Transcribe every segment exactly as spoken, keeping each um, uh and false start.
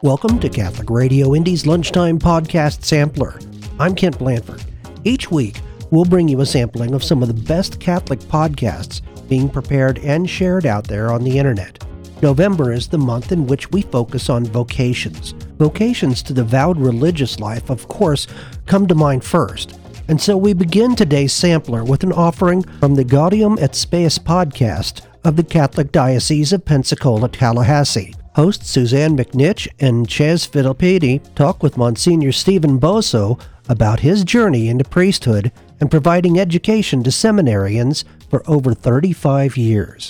Welcome to Catholic Radio Indy's Lunchtime Podcast Sampler. I'm Kent Blanford. Each week, we'll bring you a sampling of some of the best Catholic podcasts being prepared and shared out there on the internet. November is the month in which we focus on vocations. Vocations to the vowed religious life, of course, come to mind first. And so we begin today's sampler with an offering from the Gaudium et Spes podcast of the Catholic Diocese of Pensacola-Tallahassee. Hosts Suzanne McNitch and Ches Filippidi talk with Monsignor Stephen Boso about his journey into priesthood and providing education to seminarians for over thirty-five years.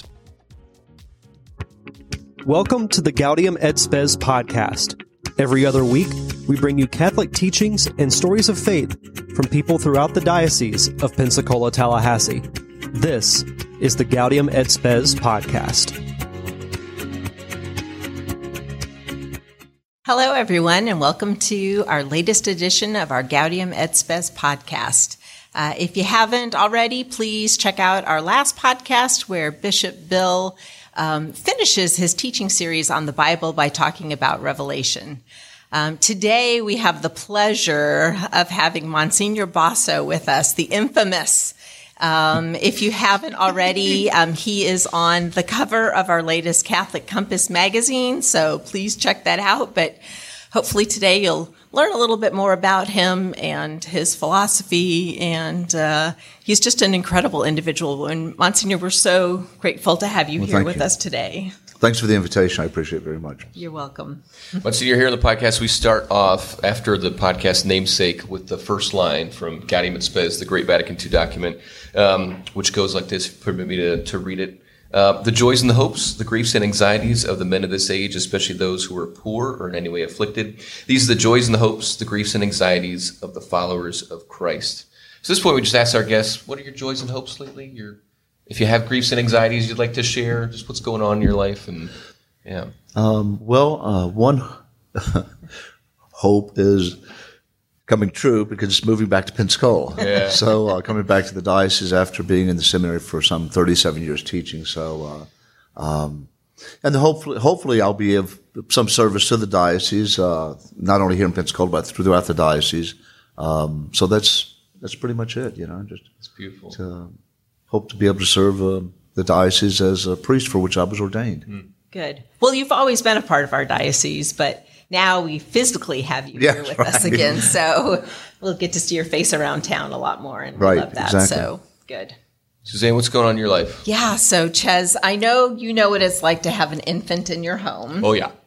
Welcome to the Gaudium et Spes podcast. Every other week, we bring you Catholic teachings and stories of faith from people throughout the Diocese of Pensacola-Tallahassee. This is the Gaudium et Spes podcast. Hello, everyone, and welcome to our latest edition of our Gaudium et Spes podcast. Uh, if you haven't already, please check out our last podcast where Bishop Bill um, finishes his teaching series on the Bible by talking about Revelation. Um, today, we have the pleasure of having Monsignor Boso with us, the infamous. Um, if you haven't already, um, he is on the cover of our latest Catholic Compass magazine, so please check that out. But hopefully today you'll learn a little bit more about him and his philosophy, and uh, he's just an incredible individual. And Monsignor, we're so grateful to have you well, here with you. us today. Thanks for the invitation. I appreciate it very much. You're welcome. Monsignor, here on the podcast, we start off after the podcast namesake with the first line from Gaudium et Spes, the Great Vatican two document, um, which goes like this. Permit me to, to read it. Uh, the joys and the hopes, the griefs and anxieties of the men of this age, especially those who are poor or in any way afflicted. These are the joys and the hopes, the griefs and anxieties of the followers of Christ. So at this point, we just ask our guests, what are your joys and hopes lately? Your If you have griefs and anxieties you'd like to share, just what's going on in your life, and yeah. Um, well, uh, one hope is coming true because it's moving back to Pensacola. Yeah. So uh, coming back to the diocese after being in the seminary for some thirty-seven years teaching. So, uh, um, and hopefully, hopefully I'll be of some service to the diocese, uh, not only here in Pensacola but throughout the diocese. Um, so that's that's pretty much it. You know, just it's beautiful. To, hope to be able to serve uh, the diocese as a priest for which I was ordained. Good. Well, you've always been a part of our diocese, but now we physically have you yeah, here with right. us again. So we'll get to see your face around town a lot more, and we right, love that. Exactly. So good. Suzanne, what's going on in your life? Yeah. So Ches, I know you know what it's like to have an infant in your home. Oh, yeah.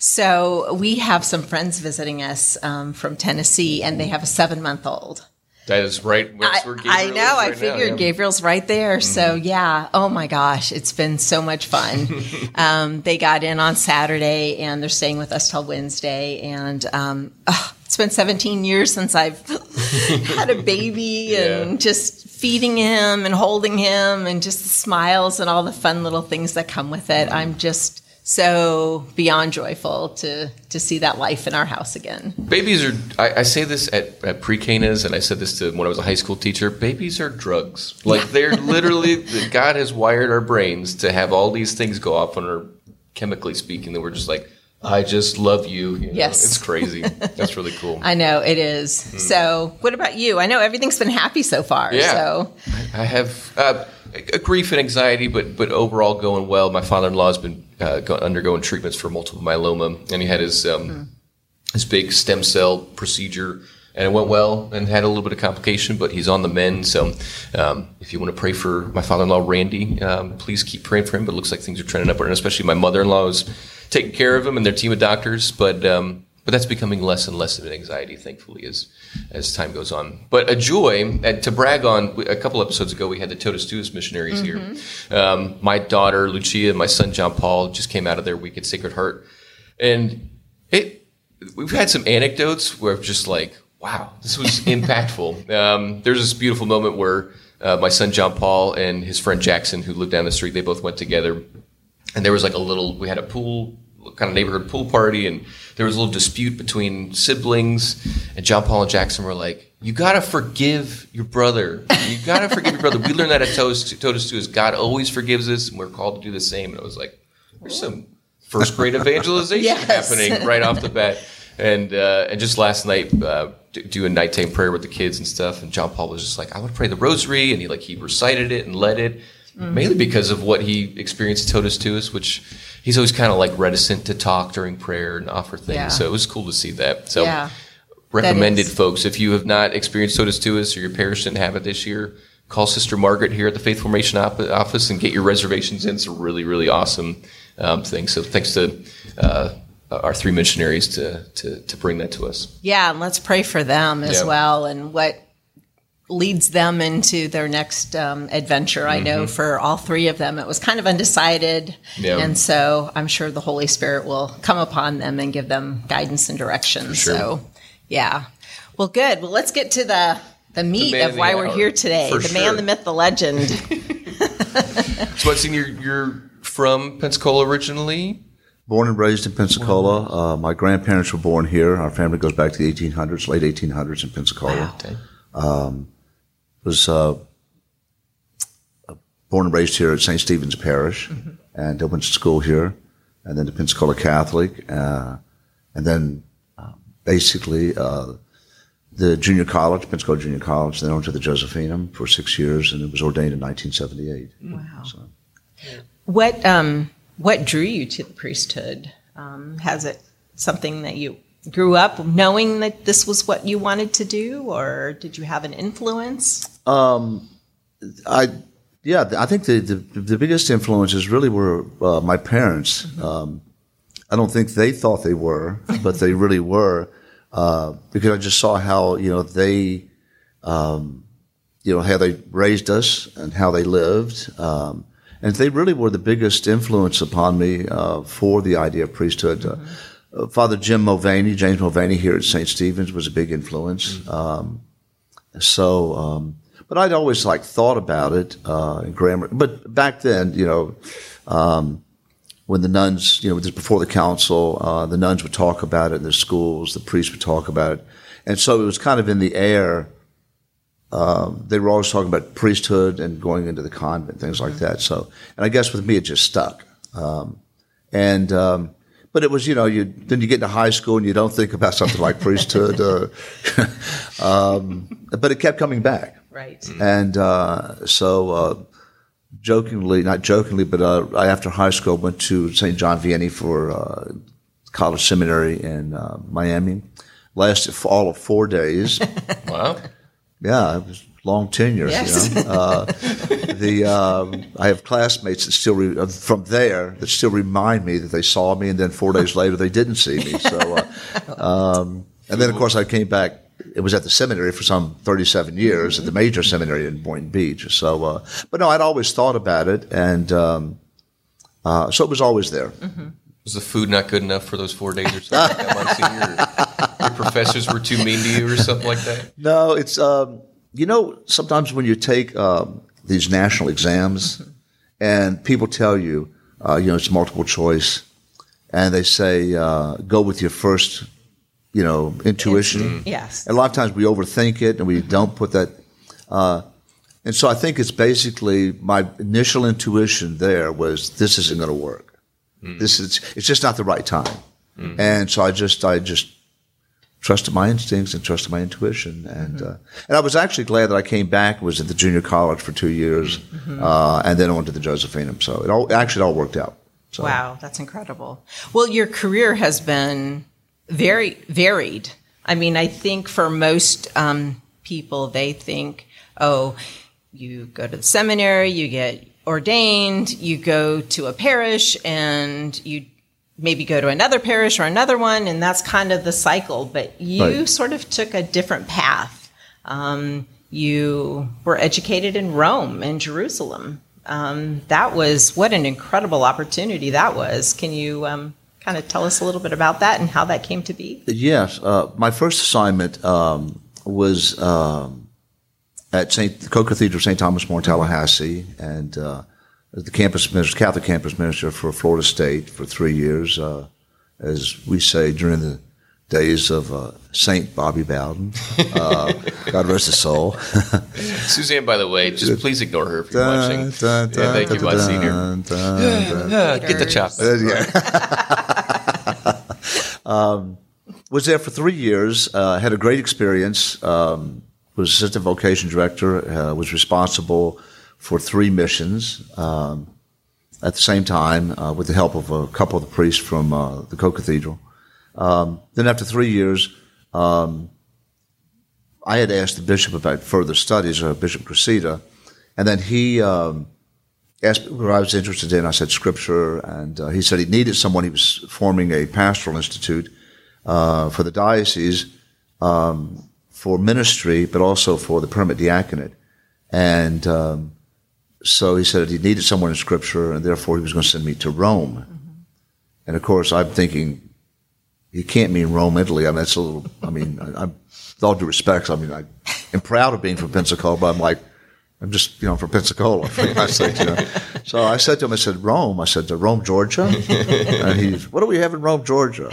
So we have some friends visiting us um, from Tennessee, and they have a seven-month-old. That is right. That's where Gabriel I know. is right I figured now, yeah. Gabriel's right there. Mm-hmm. So, yeah. Oh, my gosh. It's been so much fun. um, they got in on Saturday, and they're staying with us till Wednesday. And um, oh, it's been seventeen years since I've had a baby yeah. and just feeding him and holding him and just the smiles and all the fun little things that come with it. Mm-hmm. I'm just so beyond joyful to to see that life in our house again. Babies are, I, I say this at, at pre-Canas, and I said this to when I was a high school teacher, babies are drugs. Like they're literally, God has wired our brains to have all these things go off on our, chemically speaking, that we're just like, I just love you. you know? Yes. It's crazy. That's really cool. I know, it is. Mm. So what about you? I know everything's been happy so far. Yeah. So I have uh, a grief and anxiety, but but overall going well. My father-in-law has been uh, go, undergoing treatments for multiple myeloma, and he had his um, mm. his big stem cell procedure, and it went well and had a little bit of complication, but he's on the mend. So um, if you want to pray for my father-in-law, Randy, um, please keep praying for him. But it looks like things are trending upward, and especially my mother-in-law is taking care of him and their team of doctors. But um, but that's becoming less and less of an anxiety, thankfully, as as time goes on. But a joy, and to brag on, a couple episodes ago, we had the Totus Tuus missionaries mm-hmm. here. Um, my daughter, Lucia, and my son, John Paul, just came out of their week at Sacred Heart. And it we've had some anecdotes where just like, wow, this was impactful. Um, there's this beautiful moment where uh, my son, John Paul, and his friend Jackson, who lived down the street, they both went together. And there was like a little, we had a pool, kind of neighborhood pool party, and there was a little dispute between siblings, and John Paul and Jackson were like, you got to forgive your brother. You got to forgive your brother. We learned that at Totus Tuus. God always forgives us, and we're called to do the same. And I was like, there's some first grade evangelization Yes. happening right off the bat. And uh, and just last night, uh, do, do a nighttime prayer with the kids and stuff. And John Paul was just like, I want to pray the rosary. And he like he recited it and led it, mm-hmm. mainly because of what he experienced totus tuus, which he's always kind of like reticent to talk during prayer and offer things. Yeah. So it was cool to see that. So Yeah. recommended, folks. If you have not experienced totus tuus or your parish didn't have it this year, call Sister Margaret here at the Faith Formation op- office and get your reservations in. It's a really, really awesome um, thing. So thanks to uh, our three missionaries to, to to bring that to us. Yeah, and let's pray for them as Yeah. well, and what leads them into their next um, adventure. I know for all three of them, it was kind of undecided, Yeah. and so I'm sure the Holy Spirit will come upon them and give them guidance and direction. sure. So, yeah. Well, good. Well, let's get to the the meat man of of the why we're hour, here today. for The sure. man, the myth, the legend. So I've seen you're, you're from Pensacola originally. Born and raised in Pensacola. Uh, my grandparents were born here. Our family goes back to the eighteen hundreds, late eighteen hundreds in Pensacola. Okay. Was uh, born and raised here at Saint Stephen's Parish, Mm-hmm. and I went to school here, and then to Pensacola Catholic, uh, and then uh, basically uh, the junior college, Pensacola Junior College. Then I went to the Josephinum for six years, and it was ordained in nineteen seventy-eight. Wow. So, What um what drew you to the priesthood? Um, has it something that you grew up knowing that this was what you wanted to do, or did you have an influence? I yeah, I think the the, the biggest influences really were uh, my parents. Um, I don't think they thought they were, but they really were, uh, because I just saw how you know they, um, you know, how they raised us and how they lived, um, and they really were the biggest influence upon me uh, for the idea of priesthood. Uh, uh, Father Jim Mulvaney, James Mulvaney here at Saint Stephen's was a big influence. Um, so. Um, But I'd always like thought about it uh, in grammar. But back then, you know, um, when the nuns, you know, this before the council, uh, the nuns would talk about it in their schools. The priests would talk about it, and so it was kind of in the air. Um, they were always talking about priesthood and going into the convent, things like that. So, and I guess with me, it just stuck. Um, and um, but it was, you know, you then you get into high school and you don't think about something like priesthood. Uh, um, but it kept coming back. Right. And uh, so, uh, jokingly, not jokingly, but uh, after high school, I went to Saint John Vianney for uh, college seminary in uh, Miami. Lasted for all of four days. Wow. Yeah, it was long tenure. Yes. You know? uh, the um, I have classmates that still re- uh, from there that still remind me that they saw me, and then four days later they didn't see me. So, uh, um, and then of course I came back. It was at the seminary for some thirty-seven years, at the major seminary in Boynton Beach. So, uh, but no, I'd always thought about it, and um, uh, so it was always there. Mm-hmm. Was the food not good enough for those four days or something like that, Monsignor? Your professors were too mean to you or something like that? No, it's um, you know, sometimes when you take um, these national exams, mm-hmm. and people tell you, uh, you know, it's multiple choice, and they say uh, go with your first. You know, intuition. Mm-hmm. Yes. And a lot of times we overthink it and we don't put that. Uh, and so I think it's basically my initial intuition there was this isn't going to work. Mm. This is it's just not the right time. Mm. And so I just I just trusted my instincts and trusted my intuition. And mm-hmm. uh, and I was actually glad that I came back. Was at the junior college for two years, mm-hmm. uh, and then I went to the Josephinum. So it all actually it all worked out. So. Wow, that's incredible. Well, your career has been very varied. I mean, I think for most um, people, they think, oh, you go to the seminary, you get ordained, you go to a parish, and you maybe go to another parish or another one, and that's kind of the cycle. But you right. sort of took a different path. Um, you were educated in Rome and Jerusalem. Um, that was, what an incredible opportunity that was. Can you um, kind of tell us a little bit about that and how that came to be? Yes. Uh, my first assignment um, was um, at Saint the Co-Cathedral of Saint Thomas More in Tallahassee, and uh, the campus minister, Catholic campus minister for Florida State for three years, uh, as we say, during the days of uh, Saint Bobby Bowden. Uh, God rest his soul. Suzanne, by the way, just please ignore her if you're Dun, watching. dun, dun, yeah, thank dun, you, Monsignor. dun, dun, dun. Get the chop. um, was there for three years. Uh, had a great experience. Um, was assistant vocation director. Uh, was responsible for three missions um, at the same time, uh, with the help of a couple of the priests from uh, the co-cathedral. Um, then after three years, um, I had asked the bishop about further studies, uh, Bishop Cressida, and then he um, asked me what I was interested in. I said Scripture, and uh, he said he needed someone. He was forming a pastoral institute uh, for the diocese um, for ministry, but also for the permanent diaconate. And um, so he said he needed someone in Scripture, and therefore he was going to send me to Rome. Mm-hmm. And of course, I'm thinking, you can't mean Rome, Italy. I mean, that's a little, I mean, I, I'm, with all due respect, I mean, I am proud of being from Pensacola, but I'm like, I'm just, you know, from Pensacola. I said, you know. So I said to him, I said, Rome. I said, to Rome, Georgia? And he's, what do we have in Rome, Georgia?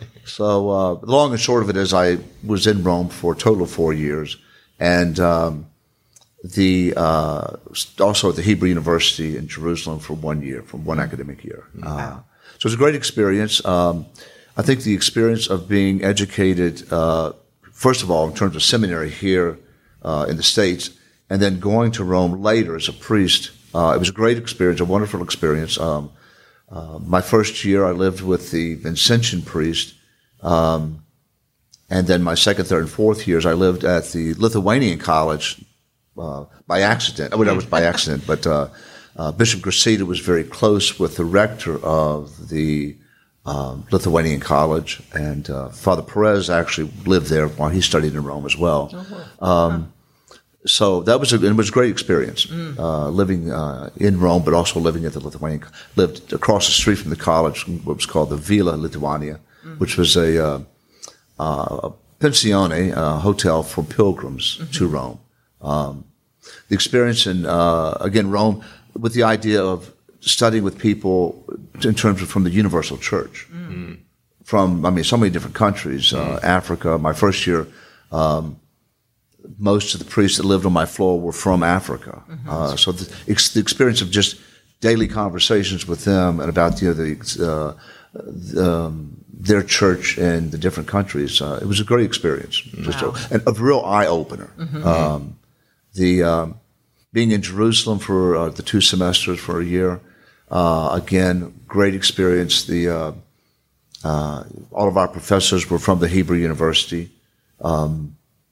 So uh, the long and short of it is I was in Rome for a total of four years. And um, the uh, also at the Hebrew University in Jerusalem for one year, for one academic year. Wow. Uh, so it was a great experience. Um, I think the experience of being educated, uh, first of all, in terms of seminary here uh, in the States, and then going to Rome later as a priest, uh, it was a great experience, a wonderful experience. Um, uh, my first year, I lived with the Vincentian priest, um, and then my second, third, and fourth years, I lived at the Lithuanian college uh, by accident. I mean, that was by accident, but uh, uh, Bishop Cressida was very close with the rector of the Um, Lithuanian College, and uh, Father Perez actually lived there while he studied in Rome as well. Um, so that was a, it was a great experience, mm. uh, living uh, in Rome, but also living at the Lithuanian. Lived across the street from the college, what was called the Villa Lithuania, mm. which was a, uh, uh, a pensione, a hotel for pilgrims mm-hmm. to Rome. Um, the experience in uh, again Rome, with the idea of studying with people in terms of from the Universal Church, mm. from, I mean, so many different countries, uh, mm. Africa. My first year, um, most of the priests that lived on my floor were from Africa. Mm-hmm. Uh, so the, ex- the experience of just daily conversations with them and about, you know, the, uh, the um, their church in the different countries, uh, it was a great experience. Wow. Just a, and a real eye-opener. Mm-hmm. Um, the um, being in Jerusalem for uh, the two semesters for a year, Uh, again, great experience. The uh, uh, all of our professors were from the Hebrew University. Um,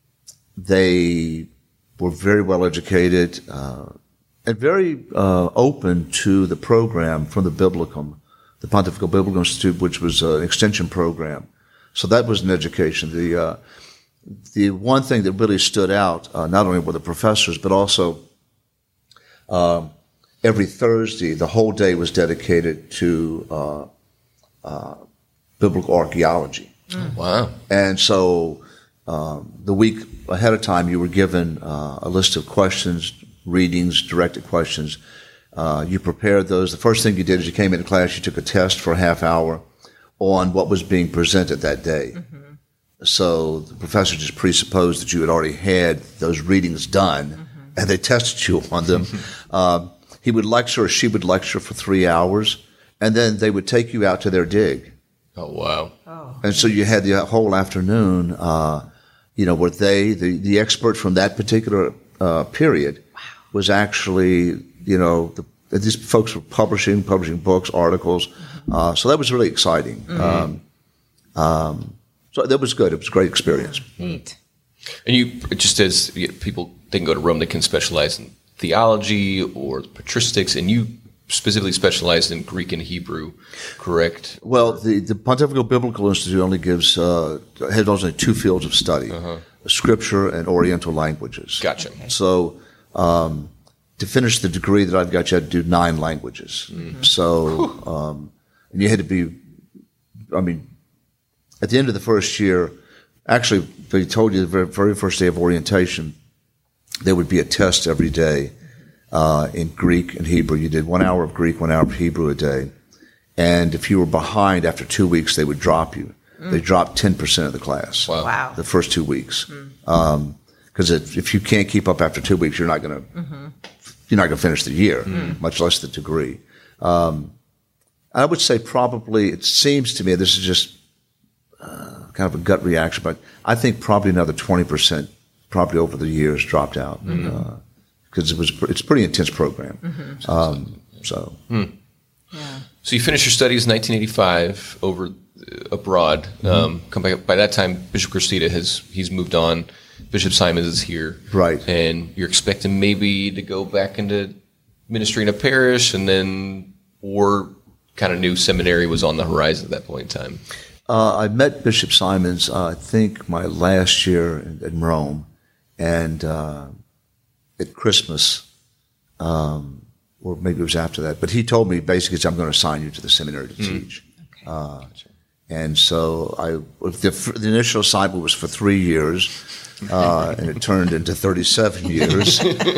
they were very well educated uh, and very uh, open to the program from the Biblicum, the Pontifical Biblical Institute, which was an extension program. So that was an education. The uh, the one thing that really stood out, uh, not only were the professors, but also uh, every Thursday, the whole day was dedicated to uh, uh, biblical archaeology. Mm. Wow. And so um, the week ahead of time, you were given uh, a list of questions, readings, directed questions. Uh, you prepared those. The first thing you did is you came into class, you took a test for a half hour on what was being presented that day. Mm-hmm. So the professor just presupposed that you had already had those readings done, mm-hmm. and they tested you on them. um, He would lecture or she would lecture for three hours, and then they would take you out to their dig. Oh, wow. Oh. And so you had the whole afternoon, uh, you know, where they, the, the expert from that particular uh, period wow. was actually, you know, the, these folks were publishing, publishing books, articles. Mm-hmm. Uh, so that was really exciting. Mm-hmm. Um, um, so that was good. It was a great experience. Neat. And you, just as people, they can go to Rome, they can specialize in theology or patristics, and you specifically specialized in Greek and Hebrew, correct? Well, the, the Pontifical Biblical Institute only gives, uh, has only two fields of study, uh-huh. Scripture and Oriental languages. Gotcha. So um, to finish the degree that I've got, you had to do nine languages. Mm-hmm. So um, and you had to be, I mean, at the end of the first year, actually, they told you the very, very first day of orientation, there would be a test every day uh, in Greek and Hebrew. You did one hour of Greek, one hour of Hebrew a day. And if you were behind after two weeks, they would drop you. Mm. They dropped ten percent of the class. Wow. Wow. The first two weeks. Because mm. um, if you can't keep up after two weeks, you're not going to mm-hmm. you're not going to finish the year, mm. much less the degree. Um, I would say probably, it seems to me, this is just uh, kind of a gut reaction, but I think probably another twenty percent probably over the years dropped out. Because mm-hmm. uh, it was it's a pretty intense program. Mm-hmm. Um, so. Mm. Yeah. So you finished your studies in nineteen eighty-five over abroad. Mm-hmm. Um, come back, by that time, Bishop Cressida has he's moved on. Bishop Simons is here, right? And you're expecting maybe to go back into ministry in a parish, and then or kind of new seminary was on the horizon at that point in time. Uh, I met Bishop Simons, uh, I think, my last year in, in Rome, and uh, at Christmas. Um, or maybe it was after that, but he told me basically, I'm going to assign you to the seminary to mm. teach. Okay. Uh, gotcha. And so I, the, the initial assignment was for three years, uh, and it turned into thirty-seven years,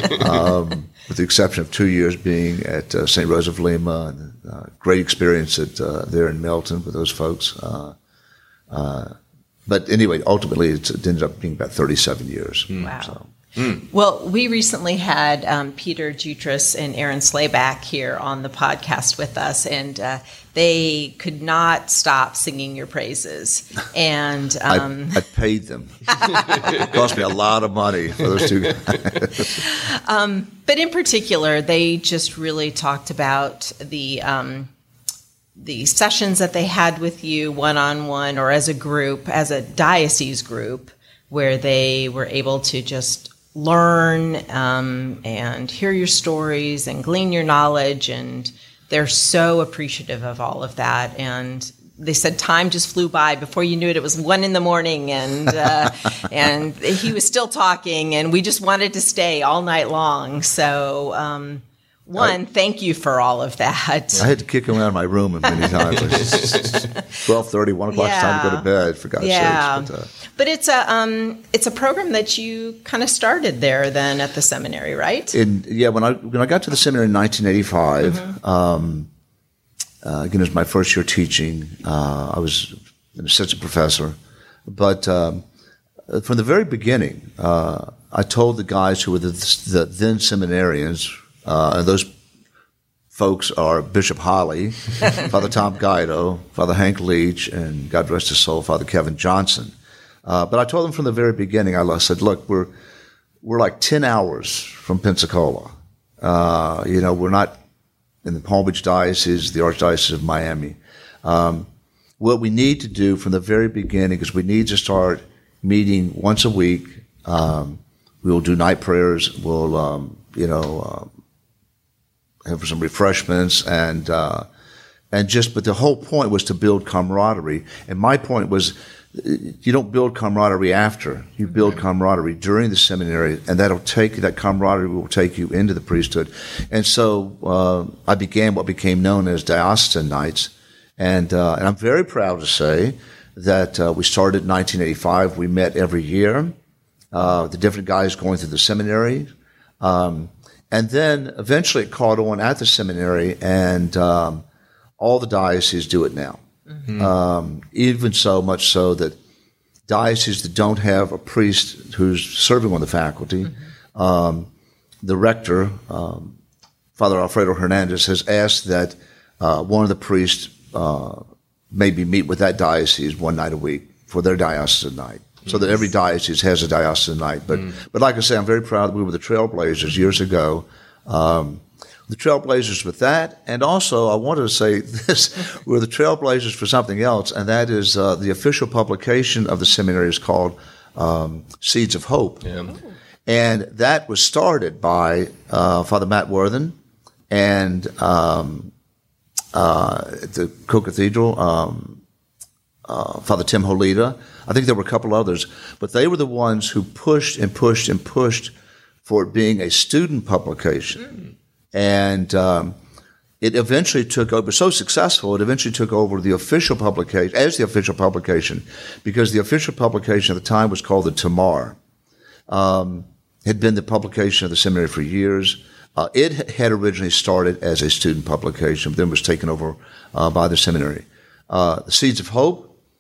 um, with the exception of two years being at uh, Saint Rose of Lima. And, uh, great experience at uh, there in Melton with those folks. Uh, uh, but anyway, ultimately it ended up being about thirty-seven years. Mm. Wow. So. Mm. Well, we recently had um, Peter Jutras and Aaron Slayback here on the podcast with us, and uh, they could not stop singing your praises. And um, I, I paid them. It cost me a lot of money for those two guys. um, but in particular, they just really talked about the um, the sessions that they had with you one-on-one or as a group, as a diocese group, where they were able to just learn um, and hear your stories and glean your knowledge, and they're so appreciative of all of that. And they said time just flew by. Before you knew it, it was one in the morning, and uh, and he was still talking, and we just wanted to stay all night long. So, um, one, I, thank you for all of that. I had to kick him out of my room many times. twelve thirty, one o'clock, yeah. Time to go to bed, for God's yeah. sakes. But, uh, but it's a um, it's a program that you kind of started there then at the seminary, right? In, yeah, when I when I got to the seminary in nineteen eighty-five, mm-hmm. um, uh, again, it was my first year teaching. Uh, I was an assistant professor. But um, from the very beginning, uh, I told the guys who were the, the then seminarians, uh, and those folks are Bishop Holly, Father Tom Guido, Father Hank Leach, and God rest his soul, Father Kevin Johnson. Uh, but I told them from the very beginning, I said, look, we're we're like ten hours from Pensacola. Uh, you know, we're not in the Palm Beach Diocese, the Archdiocese of Miami. Um, what we need to do from the very beginning is we need to start meeting once a week. Um, we will do night prayers. We'll, um, you know, uh, have some refreshments and uh, and just. But the whole point was to build camaraderie. And my point was, you don't build camaraderie after. You build mm-hmm. camaraderie during the seminary, and that'll take that camaraderie will take you into the priesthood. And so uh, I began what became known as diocesan nights, and uh, and I'm very proud to say that uh, we started in nineteen eighty-five. We met every year, uh, the different guys going through the seminary, um, and then eventually it caught on at the seminary, and um, all the dioceses do it now. Mm-hmm. Um, even so much so that dioceses that don't have a priest who's serving on the faculty, mm-hmm. um, the rector, um, Father Alfredo Hernandez, has asked that uh, one of the priests uh, maybe meet with that diocese one night a week for their diocesan night, mm-hmm. so that every diocese has a diocesan night. But mm-hmm. but like I say, I'm very proud that we were the trailblazers years ago. Um, The trailblazers with that, and also I wanted to say this: we're the trailblazers for something else, and that is uh, the official publication of the seminary is called um, Seeds of Hope, yeah. and that was started by uh, Father Matt Worthen and um, uh, at the Co-Cathedral, um, uh, Father Tim Holida. I think there were a couple others, but they were the ones who pushed and pushed and pushed for it being a student publication. Mm. And um, it eventually took over, so successful, it eventually took over the official publication, as the official publication, because the official publication at the time was called the Tamar. Um, had been the publication of the seminary for years. Uh, it had originally started as a student publication, but then was taken over uh, by the seminary. Uh, the Seeds of Hope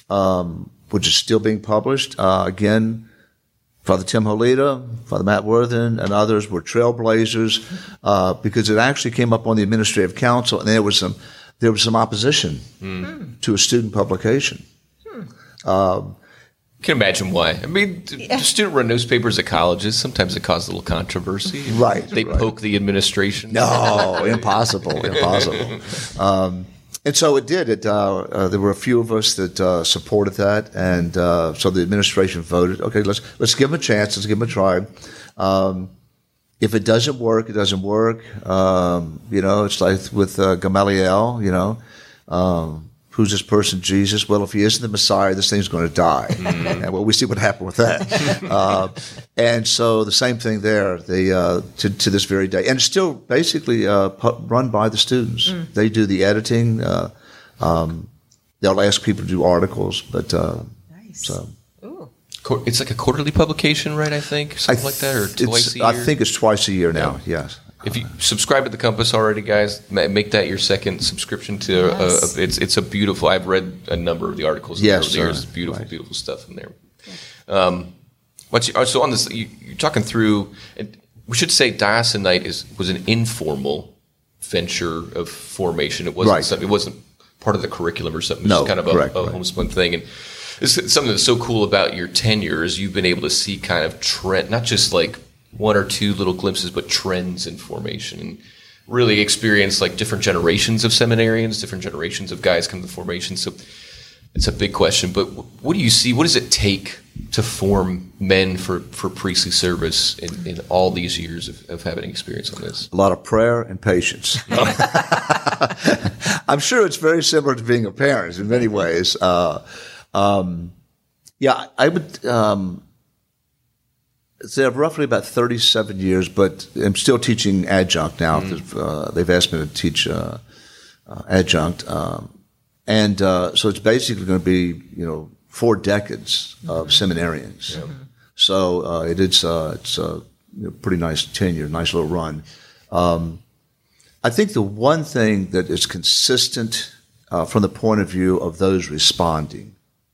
um, which is still being published. Uh, again, Father Tim Holida, Father Matt Worthen, and others were trailblazers uh, because it actually came up on the administrative council, and there was some there was some opposition mm. to a student publication. Hmm. Um, I can imagine why. I mean, yeah. student-run newspapers at colleges, sometimes it causes a little controversy. Right. They right. poke the administration. No, impossible, impossible. Um, and so it did. It. Uh, uh, there were a few of us that uh, supported that, and uh, so the administration voted, okay, let's let's give them a chance, let's give them a try. Um, if it doesn't work, it doesn't work. Um, you know, it's like with uh, Gamaliel, you know, um, who's this person, Jesus? Well, if he isn't the Messiah, this thing's going to die. Mm-hmm. And well, we see what happened with that. uh, and so the same thing there, they, uh, to, to this very day. And it's still basically uh, pu- run by the students. Mm. They do the editing. Uh, um, they'll ask people to do articles. But uh, nice. So. Ooh. It's like a quarterly publication, right, I think? Something I th- like that? Or twice a year? I think it's twice a year now, yeah. Yes. If you subscribe to the Compass already, guys, make that your second subscription to. Yes. A, a, it's it's a beautiful. I've read a number of the articles. Yes, over the years. It's beautiful, right. beautiful stuff in there. Um, what's your, so on this? You, you're talking through. And we should say Diocesan is was an informal venture of formation. It wasn't right. something. It wasn't part of the curriculum or something. It no, was kind of a, correct, a right. homespun thing. And this is something that's so cool about your tenure is you've been able to see kind of trend, not just like one or two little glimpses, but trends in formation, and really experience like different generations of seminarians, different generations of guys come to formation. So it's a big question, but what do you see? What does it take to form men for, for priestly service in, in all these years of, of having experience on this? A lot of prayer and patience. I'm sure it's very similar to being a parent in many ways. Uh, um, yeah, I would, um, So roughly about thirty-seven years, but I'm still teaching adjunct now. Mm. Uh, they've asked me to teach uh, uh, adjunct, um, and uh, so it's basically going to be, you know, four decades of seminarians. Yeah. So uh, it is uh, it's a you know, pretty nice tenure, nice little run. Um, I think the one thing that is consistent uh, from the point of view of those responding.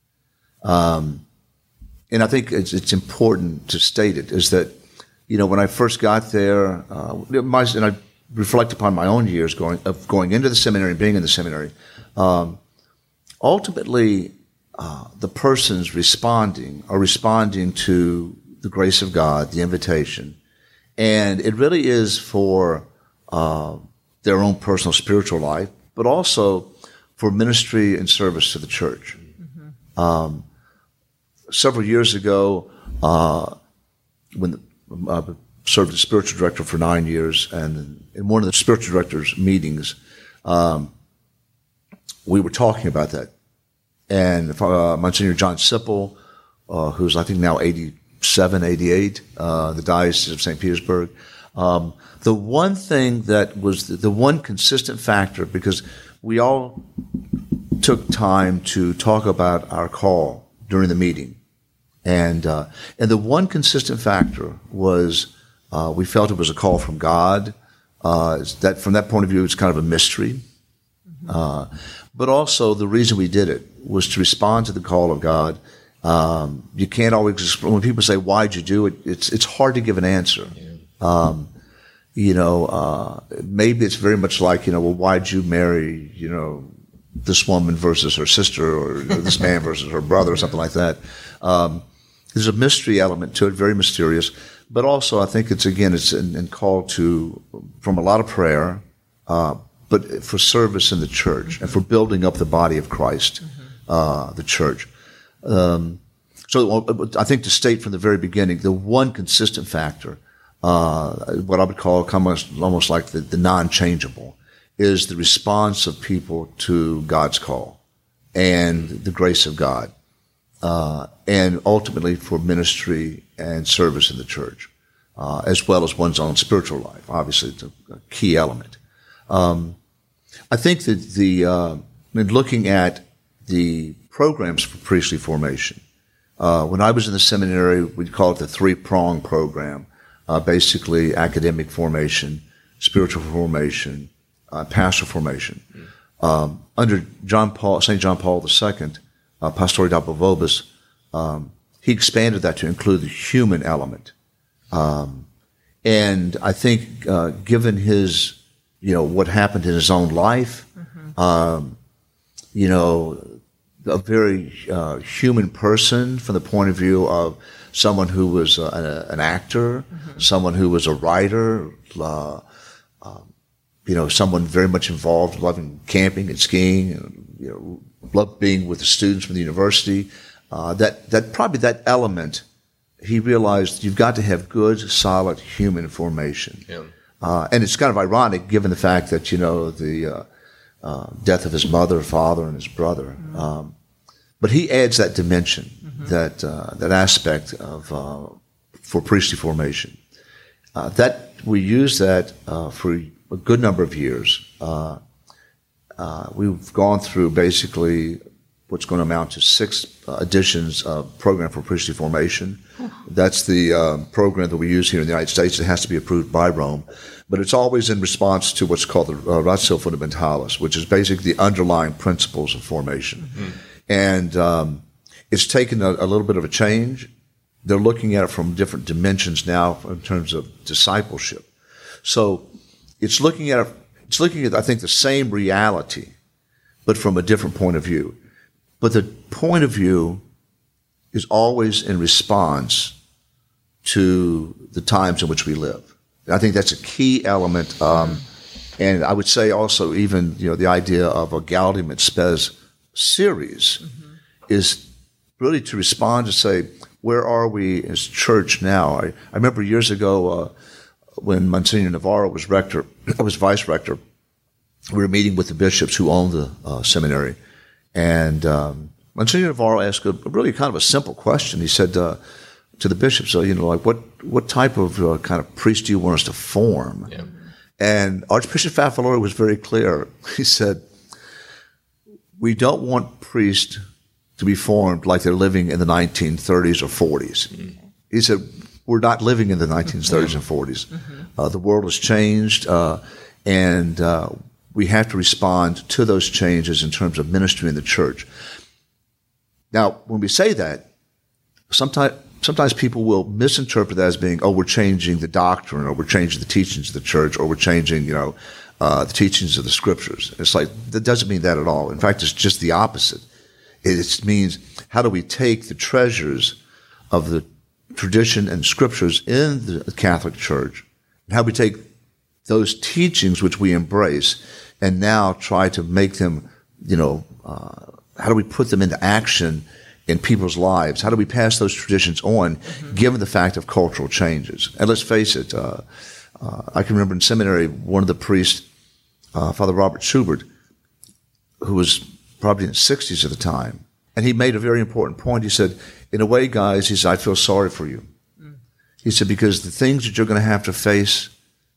Um, And I think it's, it's important to state it, is that, you know, when I first got there, uh, my, and I reflect upon my own years going of going into the seminary and being in the seminary, um, ultimately uh, the persons responding are responding to the grace of God, the invitation, and it really is for uh, their own personal spiritual life, but also for ministry and service to the church. Mm-hmm. Um, Several years ago, uh, when I uh, served as spiritual director for nine years, and in one of the spiritual directors' meetings, um, we were talking about that. And uh, Monsignor John Sipple, uh, who's I think now eighty-seven, eighty-eight, uh, the Diocese of Saint Petersburg, um, the one thing that was the, the one consistent factor, because we all took time to talk about our call during the meeting. And uh, and the one consistent factor was uh, we felt it was a call from God. Uh, that from that point of view, it's kind of a mystery. Mm-hmm. Uh, but also the reason we did it was to respond to the call of God. Um, you can't always explain. When people say, "Why'd you do it?" It's it's hard to give an answer. Yeah. Um, you know, uh, maybe it's very much like, you know, well, why'd you marry, you know, this woman versus her sister, or you know, this man versus her brother, or something like that. Um, there's a mystery element to it, very mysterious. But also, I think it's, again, it's in, in call to, from a lot of prayer, uh, but for service in the church mm-hmm. and for building up the body of Christ, mm-hmm. uh, the church. Um, so I think to state from the very beginning, the one consistent factor, uh, what I would call almost, almost like the, the non-changeable, is the response of people to God's call and the grace of God, uh, and ultimately for ministry and service in the church, uh, as well as one's own spiritual life. Obviously, it's a, a key element. Um, I think that the uh, in looking at the programs for priestly formation, uh, when I was in the seminary, we'd call it the three-prong program, uh, basically academic formation, spiritual formation, Uh, pastoral formation. Um, under John Paul, Saint John Paul the Second, uh, Pastori Dabovobis, um, he expanded that to include the human element. Um, and I think, uh, given his, you know, what happened in his own life, mm-hmm. um, you know, a very uh, human person from the point of view of someone who was uh, an, an actor, mm-hmm. someone who was a writer, uh, um, you know, someone very much involved, loving camping and skiing, and, you know, loved being with the students from the university. Uh, that that probably that element, he realized you've got to have good, solid human formation. Yeah. Uh, and it's kind of ironic given the fact that, you know, the uh, uh, death of his mother, father, and his brother. Mm-hmm. Um, but he adds that dimension, mm-hmm. that uh, that aspect of uh, for priestly formation. Uh, that we use that uh, for a good number of years. Uh, uh, we've gone through basically what's going to amount to six uh, editions of Program for Priestly Formation. That's the uh, program that we use here in the United States. It has to be approved by Rome. But it's always in response to what's called the uh, Ratio Fundamentalis, which is basically the underlying principles of formation. Mm-hmm. And um, it's taken a, a little bit of a change. They're looking at it from different dimensions now in terms of discipleship. So it's looking at it, it's looking at, I think, the same reality, but from a different point of view. But the point of view is always in response to the times in which we live. And I think that's a key element. Um, and I would say also even, you know, the idea of a Gaudium et Spes series mm-hmm. is really to respond to say, where are we as church now? I, I remember years ago uh, when Monsignor Navarro was rector, I was vice rector, we were meeting with the bishops who owned the uh, seminary. And um, Monsignor Navarro asked a really kind of a simple question. He said uh, to the bishops, uh, you know, like, what what type of uh, kind of priest do you want us to form? Yeah. And Archbishop Fafolari was very clear. He said, we don't want priests to be formed like they're living in the nineteen thirties or forties. Mm-hmm. He said, we're not living in the nineteen thirties mm-hmm. and forties. Mm-hmm. Uh, the world has changed, uh, and uh, we have to respond to those changes in terms of ministry in the church. Now, when we say that, sometimes sometimes people will misinterpret that as being, oh, we're changing the doctrine, or we're changing the teachings of the church, or we're changing, you know, uh, the teachings of the scriptures. It's like, that doesn't mean that at all. In fact, it's just the opposite. It means, how do we take the treasures of the tradition and scriptures in the Catholic Church, and how we take those teachings which we embrace, and now try to make them, you know, uh, how do we put them into action in people's lives? How do we pass those traditions on, mm-hmm. given the fact of cultural changes? And let's face it, uh, uh, I can remember in seminary, one of the priests, uh, Father Robert Schubert, who was probably in his sixties at the time, and he made a very important point. He said, in a way, guys, he said, I feel sorry for you. Mm. He said, because the things that you're going to have to face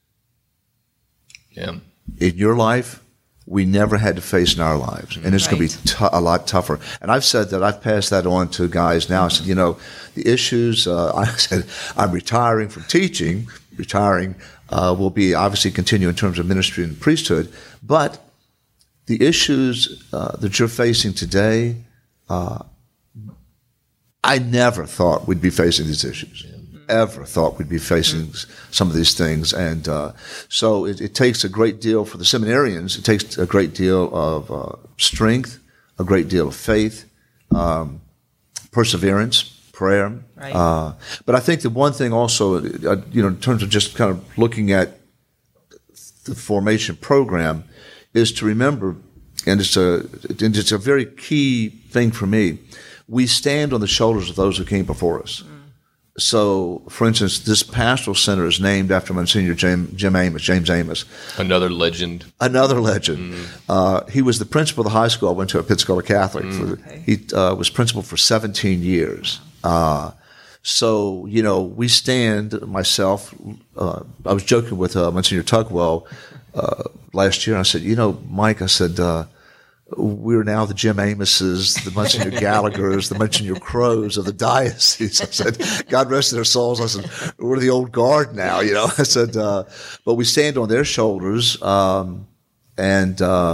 yeah. in your life, we never had to face in our lives. And it's right. going to be t- a lot tougher. And I've said that, I've passed that on to guys now. I said, you know, the issues, uh, I said, I'm retiring from teaching, retiring uh, will be obviously continue in terms of ministry and priesthood, but the issues uh, that you're facing today, uh, I never thought we'd be facing these issues. Yeah. Ever thought we'd be facing mm-hmm. some of these things. And uh, so it, it takes a great deal for the seminarians. It takes a great deal of uh, strength, a great deal of faith, um, perseverance, prayer. Right. Uh, but I think the one thing also, uh, you know, in terms of just kind of looking at the formation program, is to remember, and it's a it's a very key thing for me, we stand on the shoulders of those who came before us. Mm. So, for instance, this pastoral center is named after Monsignor James, Jim Amos, James Amos. Another legend. Another legend. Mm. Uh, he was the principal of the high school I went to at Pensacola Catholic. Mm. For, okay. He uh, was principal for seventeen years. Uh, so, you know, we stand, myself, uh, I was joking with uh, Monsignor Tugwell uh, last year, and I said, you know, Mike, I said, uh, we're now the Jim Amoses, the Monsignor Gallaghers, the Monsignor Crows of the diocese. I said, God rest their souls. I said, we're the old guard now, you know. I said, uh, but we stand on their shoulders, um, and uh,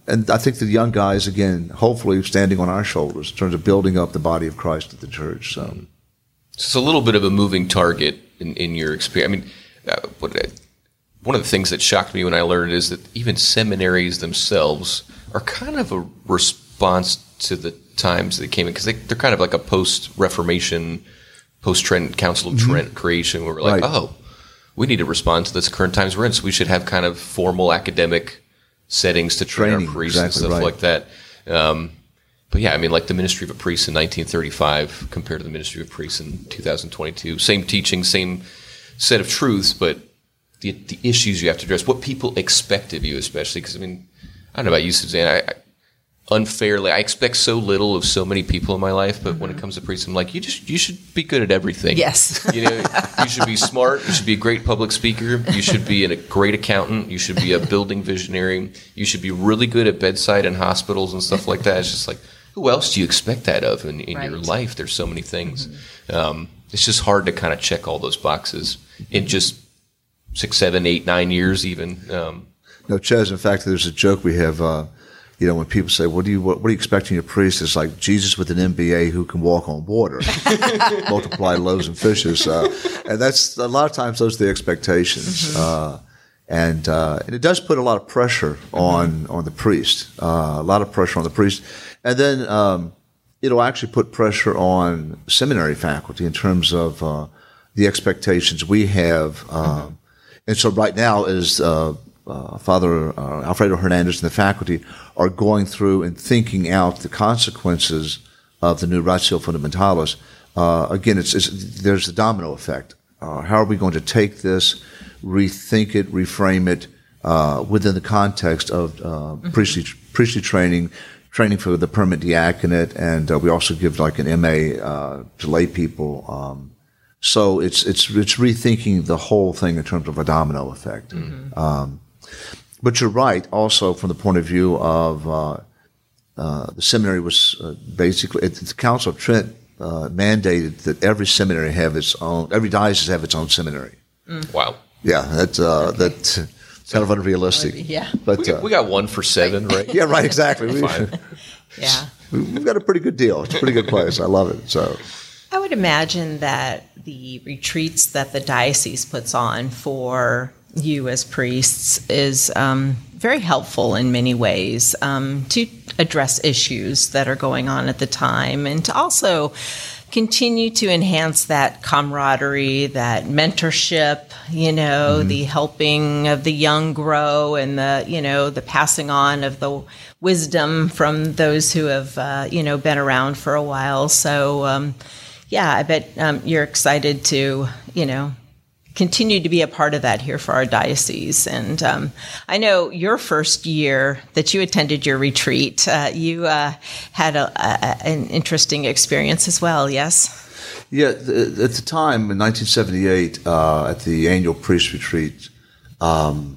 and I think the young guys, again, hopefully standing on our shoulders in terms of building up the body of Christ at the church. So, so it's a little bit of a moving target in, in your experience. I mean, uh, what, uh, one of the things that shocked me when I learned is that even seminaries themselves are kind of a response to the times they came in, because they, they're kind of like a post-Reformation, post-Trent, Council of mm-hmm. Trent creation, where we're like, right. oh, we need to respond to this current times we're in, so we should have kind of formal academic settings to train Training, our priests exactly and stuff right. like that. Um, but yeah, I mean, like the ministry of a priest in nineteen thirty-five compared to the ministry of priests in two thousand twenty-two. Same teaching, same set of truths, but the the issues you have to address, what people expect of you, especially, because I mean, I don't know about you, Suzanne, I, I unfairly, I expect so little of so many people in my life, but mm-hmm. when it comes to priests, I'm like, you just you should be good at everything. Yes. You know, you should be smart, you should be a great public speaker, you should be a great accountant, you should be a building visionary, you should be really good at bedside and hospitals and stuff like that. It's just like, who else do you expect that of in, in right. your life? There's so many things. Mm-hmm. Um, it's just hard to kind of check all those boxes in just six, seven, eight, nine years even. Um, no, Ches, in fact, there's a joke we have, uh, you know, when people say, what do you what, what are you expecting your priest? It's like Jesus with an M B A who can walk on water, multiply loaves and fishes. Uh, and that's, a lot of times, those are the expectations. Mm-hmm. Uh, and, uh, and it does put a lot of pressure on, mm-hmm. on the priest, uh, a lot of pressure on the priest. And then um, it'll actually put pressure on seminary faculty in terms of uh, the expectations we have. Uh, mm-hmm. And so right now, as uh, uh, Father uh, Alfredo Hernandez and the faculty are going through and thinking out the consequences of the new Ratio Fundamentalis, uh, again, it's, it's, there's the domino effect. Uh, how are we going to take this, rethink it, reframe it uh, within the context of uh, mm-hmm. priestly, priestly training, training for the permanent diaconate, and uh, we also give like an M A uh, to lay people. Um, so it's it's it's rethinking the whole thing in terms of a domino effect. Mm-hmm. Um, but you're right, also from the point of view of uh, uh, the seminary was uh, basically it, the Council of Trent uh, mandated that every seminary have its own, every diocese have its own seminary. Mm. Wow. Yeah, that's uh, okay. that. It's kind of unrealistic. Yeah. But we got, uh, we got one for seven, right? Yeah, right, exactly. we, yeah. We've got a pretty good deal. It's a pretty good place. I love it. So, I would imagine that the retreats that the diocese puts on for you as priests is um, very helpful in many ways um, to address issues that are going on at the time, and to also continue to enhance that camaraderie, that mentorship, you know, mm-hmm. the helping of the young grow, and the, you know, the passing on of the wisdom from those who have, uh, you know, been around for a while. So, um, yeah, I bet um, you're excited to, you know, continue to be a part of that here for our diocese. And um, I know your first year that you attended your retreat, uh, you uh, had a, a, an interesting experience as well, yes? Yeah, th- at the time, in nineteen seventy-eight, uh, at the annual priest retreat, um,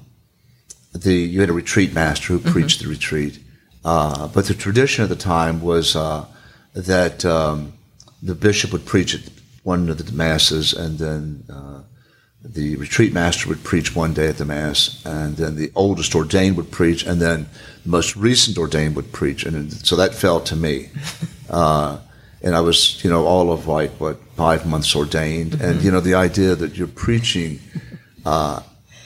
the you had a retreat master who mm-hmm. preached the retreat. Uh, but the tradition at the time was uh, that um, the bishop would preach at one of the masses, and then uh, the retreat master would preach one day at the mass, and then the oldest ordained would preach, and then the most recent ordained would preach. And so that fell to me. Uh, and I was, you know, all of like, what, five months ordained. Mm-hmm. And, you know, the idea that you're preaching uh,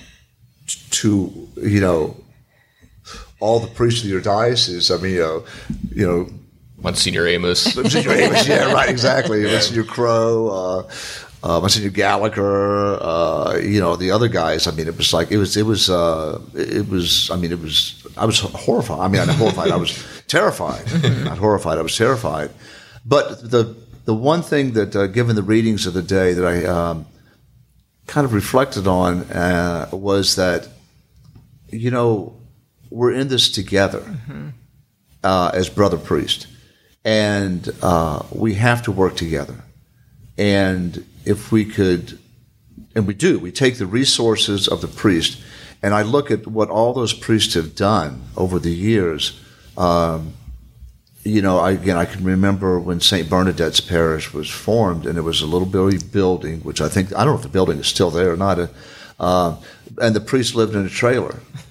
to, you know, all the priests of your diocese. I mean, you know, you know Monsignor Amos. Monsignor Amos, yeah, right, exactly. Yeah. Monsignor Crow, uh, Uh, Monsignor Gallagher, uh, you know, the other guys. I mean, it was like, it was, it was, uh, it was, I mean, it was, I was horrified. I mean, I'm not horrified. I was terrified. Not horrified. I was terrified. But the, the one thing that, uh, given the readings of the day that I, um, kind of reflected on, uh, was that, you know, we're in this together, mm-hmm. uh, as brother priest. And, uh, we have to work together. And if we could, and we do, we take the resources of the priest, and I look at what all those priests have done over the years. Um, you know, I, again, I can remember when Saint Bernadette's parish was formed, and it was a little bitty building, which I think, I don't know if the building is still there or not, uh, and the priest lived in a trailer.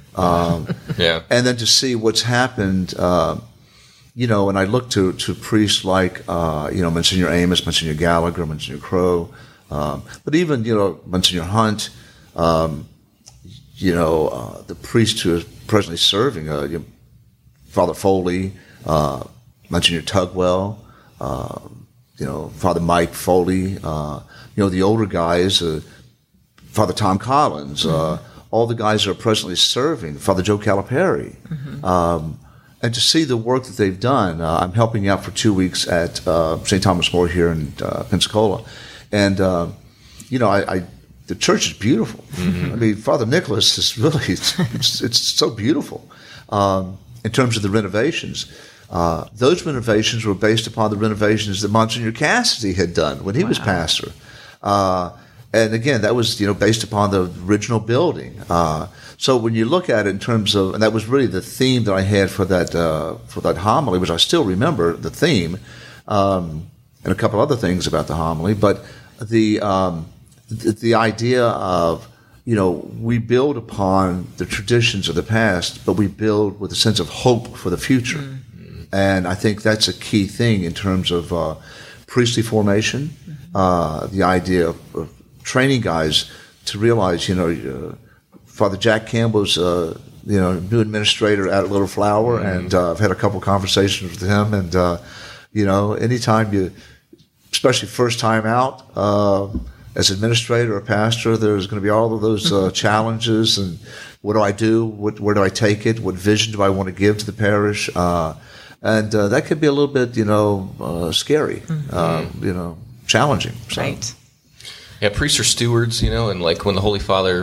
Um, yeah. And then to see what's happened, uh, you know, and I look to, to priests like, uh, you know, Monsignor Amos, Monsignor Gallagher, Monsignor Crow, um, but even, you know, Monsignor Hunt, um, you know, uh, the priest who is presently serving, uh, you know, Father Foley, uh, Monsignor Tugwell, uh, you know, Father Mike Foley, uh, you know, the older guys, uh, Father Tom Collins, uh, all the guys that are presently serving, Father Joe Calipari. Mm-hmm. Um, and to see the work that they've done, uh, I'm helping out for two weeks at uh, Saint Thomas More here in uh, Pensacola. And, uh, you know, I, I the church is beautiful. Mm-hmm. I mean, Father Nicholas is really, it's, it's, it's so beautiful um, in terms of the renovations. Uh, those renovations were based upon the renovations that Monsignor Cassidy had done when he wow. was pastor. Uh, and again, that was, you know, based upon the original building. Uh, so when you look at it in terms of, and that was really the theme that I had for that, uh, for that homily, which I still remember the theme, um, and a couple other things about the homily, but the, um, the, the idea of, you know, we build upon the traditions of the past, but we build with a sense of hope for the future. Mm-hmm. And I think that's a key thing in terms of, uh, priestly formation, mm-hmm. uh, the idea of, of training guys to realize, you know, uh, Father Jack Campbell's, uh, you know, new administrator at Little Flower, mm-hmm. and uh, I've had a couple conversations with him, and uh, you know, anytime you, especially first time out uh, as administrator or pastor, there's going to be all of those uh, challenges, and what do I do? What, where do I take it? What vision do I want to give to the parish? Uh, and uh, that could be a little bit, you know, uh, scary, mm-hmm. uh, you know, challenging. So. Right. Yeah, priests are stewards, you know, and like when the Holy Father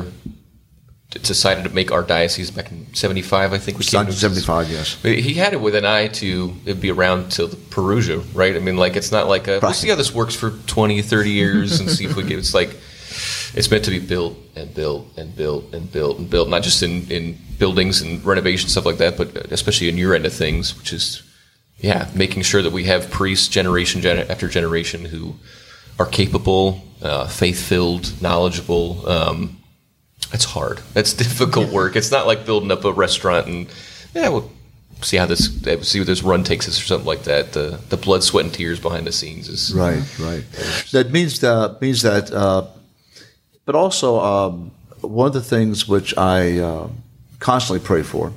decided to make our diocese back in seventy-five, I think we came to seventy-five, yes. He had it with an eye to it'd be around till the Perugia, right? I mean, like it's not like a, right. we'll see how this works for twenty, thirty years and see if we get. It's like it's meant to be built and built and built and built and built, not just in, in buildings and renovation stuff like that, but especially in your end of things, which is yeah, making sure that we have priests generation after generation who are capable, uh, faith-filled, knowledgeable. Um, it's hard. It's difficult work. It's not like building up a restaurant and, yeah, we'll see how this see what this run takes us or something like that. The the blood, sweat, and tears behind the scenes is right. Right. That means that means that. Uh, but also, um, one of the things which I uh, constantly pray for.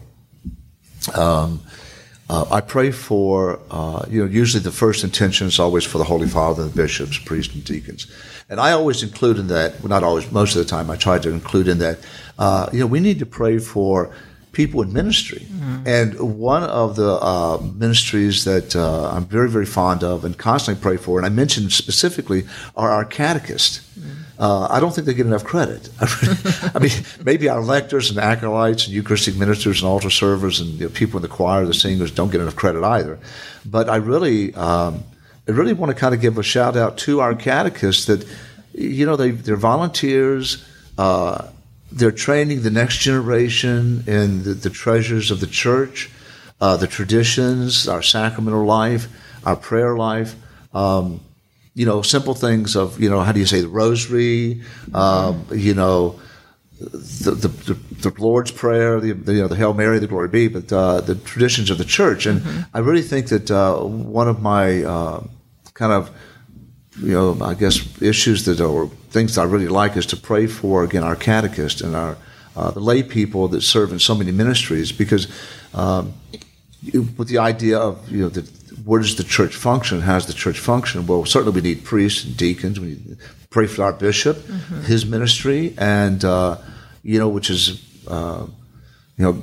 Um, Uh, I pray for, uh, you know, usually the first intention is always for the Holy Father, the bishops, priests, and deacons. And I always include in that, well, not always, most of the time I try to include in that, uh, you know, we need to pray for people in ministry. Mm-hmm. And one of the uh, ministries that uh, I'm very, very fond of and constantly pray for, and I mentioned specifically, are our catechists. Mm-hmm. Uh, I don't think they get enough credit. I mean, maybe our lectors and acolytes and Eucharistic ministers and altar servers and you know, people in the choir, the singers, don't get enough credit either. But I really, um, I really want to kind of give a shout out to our catechists that, you know, they, they're volunteers. Uh, they're training the next generation in the, the treasures of the church, uh, the traditions, our sacramental life, our prayer life. Um, You know, simple things of, you know, how do you say the rosary, um, you know, the, the the Lord's Prayer, the, the you know the Hail Mary, the Glory Be, but uh, the traditions of the church. And mm-hmm. I really think that uh, one of my uh, kind of, you know, I guess issues that or things that I really like is to pray for, again, our catechists and our uh, the lay people that serve in so many ministries, because um, with the idea of, you know, the where does the church function? How does the church function? Well, certainly we need priests and deacons. We need to pray for our bishop, mm-hmm. his ministry, and, uh, you know, which is, uh, you know,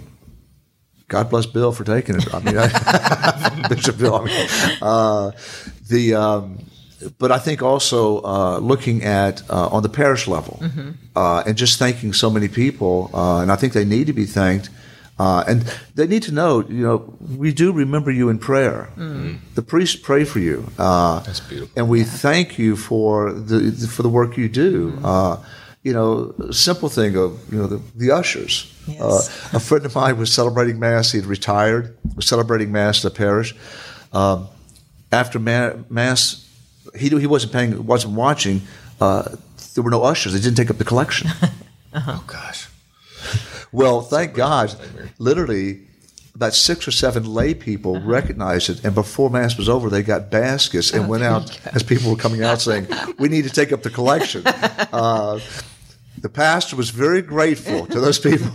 God bless Bill for taking it. I mean, I, Bishop Bill. I mean, uh, the, um, but I think also uh, looking at uh, on the parish level mm-hmm. uh, and just thanking so many people, uh, and I think they need to be thanked. Uh, and they need to know, you know, we do remember you in prayer. Mm. The priests pray for you. Uh, That's beautiful. And we yeah. thank you for the for the work you do. Mm. Uh, you know, a simple thing of, you know, the, the ushers. Yes. Uh, a friend of mine was celebrating Mass. He had retired, was celebrating Mass in the parish. Um, after ma- Mass, he he wasn't paying, wasn't watching. Uh, there were no ushers. They didn't take up the collection. uh-huh. Oh, gosh. Well, thank God, literally about six or seven lay people uh-huh. recognized it, and before Mass was over, they got baskets and oh, went out as people were coming out saying, we need to take up the collection. Uh, the pastor was very grateful to those people.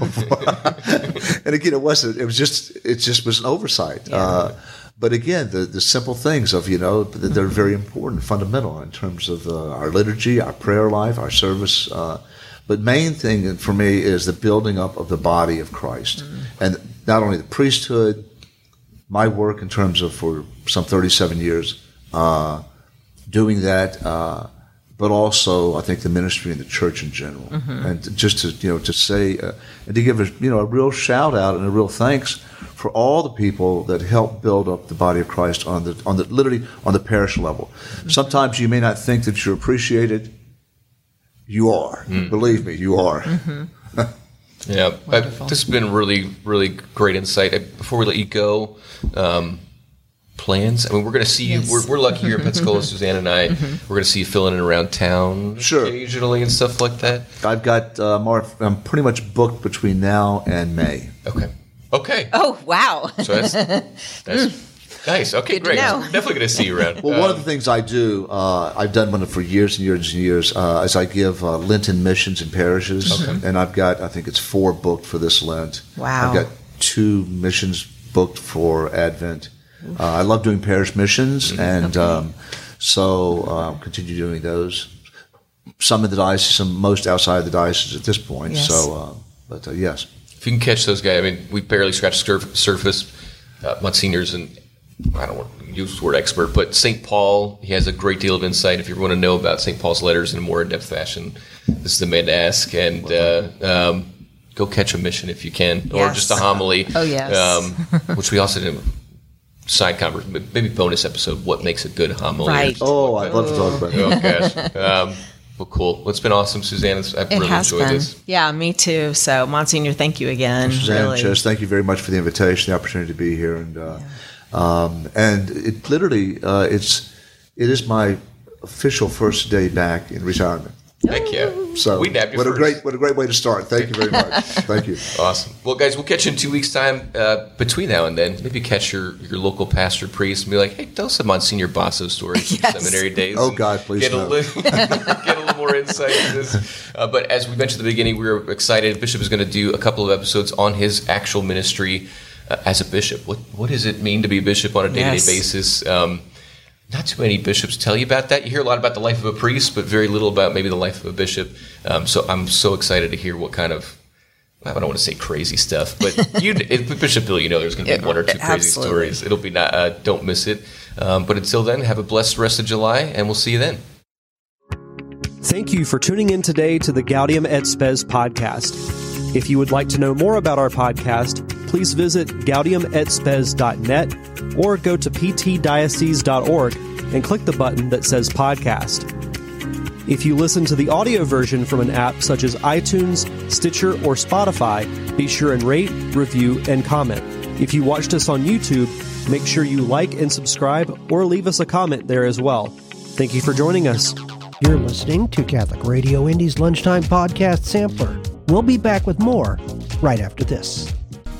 And again, it wasn't, it was just, it just was an oversight. Yeah. Uh, but again, the, the simple things of, you know, they're very important, fundamental in terms of uh, our liturgy, our prayer life, our service. Uh, but main thing for me is the building up of the body of Christ. Mm-hmm. And not only the priesthood, my work in terms of for some thirty-seven years, uh, doing that, uh, but also I think the ministry and the church in general. Mm-hmm. And just to, you know, to say, uh, and to give a, you know, a real shout out and a real thanks for all the people that help build up the body of Christ on the, on the, literally on the parish level. Mm-hmm. Sometimes you may not think that you're appreciated. You are. Mm. Believe me, you are. Mm-hmm. Yeah, I, this has been really, really great insight. I, before we let you go, um, plans? I mean, we're going to see you. Yes. We're, we're lucky here in Pensacola, Suzanne and I. Mm-hmm. We're going to see you filling in around town sure. occasionally and stuff like that. I've got uh, more. I'm pretty much booked between now and May. Okay. Okay. Oh, wow. So that's, that's nice. Okay, Good great. To know. We're definitely going to see you around. Well, um, one of the things I do, uh, I've done one for years and years and years, uh, is I give uh, Lenten missions in parishes. Okay. And I've got, I think it's four booked for this Lent. Wow. I've got two missions booked for Advent. Uh, I love doing parish missions, mm-hmm. and okay. um, so uh, continue doing those. Some in the diocese, some most outside of the diocese at this point. Yes. So, uh, but uh, yes. If you can catch those guys, I mean, we barely scratched the surface. Uh, Monsignors, and I don't want to use the word expert, but Saint Paul, he has a great deal of insight. If you want to know about Saint Paul's letters in a more in-depth fashion, this is the man to ask. And uh, um, go catch a mission if you can, yes. or just a homily. Oh, yes. Um, which we also did a side conversation, maybe bonus episode, what makes a good homily. Right. Oh, I'd love to talk about that. Oh, gosh. Um, well, cool. Well, it's been awesome, Suzanne. It's, I've it really has enjoyed been. this. Yeah, me too. So, Monsignor, thank you again. Suzanne, really. Chess, thank you very much for the invitation, the opportunity to be here. And uh, yeah. um, and it literally, uh, it's it is my official first day back in retirement. Thank you. So we nabbed you what first. a great what a great way to start. Thank you very much. Thank you. Awesome. Well, guys, we'll catch you in two weeks' time. Uh, between now and then, maybe catch your, your local pastor priest and be like, "Hey, tell us some Monsignor Basso stories from yes. seminary days." Oh God, please get no. a little get a little more insight into this. Uh, but as we mentioned at the beginning, we were excited. Bishop is going to do a couple of episodes on his actual ministry uh, as a bishop. What what does it mean to be a bishop on a day to day yes. basis? Um, Not too many bishops tell you about that. You hear a lot about the life of a priest, but very little about maybe the life of a bishop. Um, so I'm so excited to hear what kind of, I don't want to say crazy stuff, but you, if Bishop Bill, you know there's going to be one or two crazy Absolutely. stories. It'll be not, uh, don't miss it. Um, but until then, have a blessed rest of July, and we'll see you then. Thank you for tuning in today to the Gaudium et Spes podcast. If you would like to know more about our podcast, please visit gaudium et spes dot net or go to p t diocese dot org and click the button that says podcast. If you listen to the audio version from an app such as iTunes, Stitcher, or Spotify, be sure and rate, review, and comment. If you watched us on YouTube, make sure you like and subscribe or leave us a comment there as well. Thank you for joining us. You're listening to Catholic Radio Indy's Lunchtime Podcast Sampler. We'll be back with more right after this.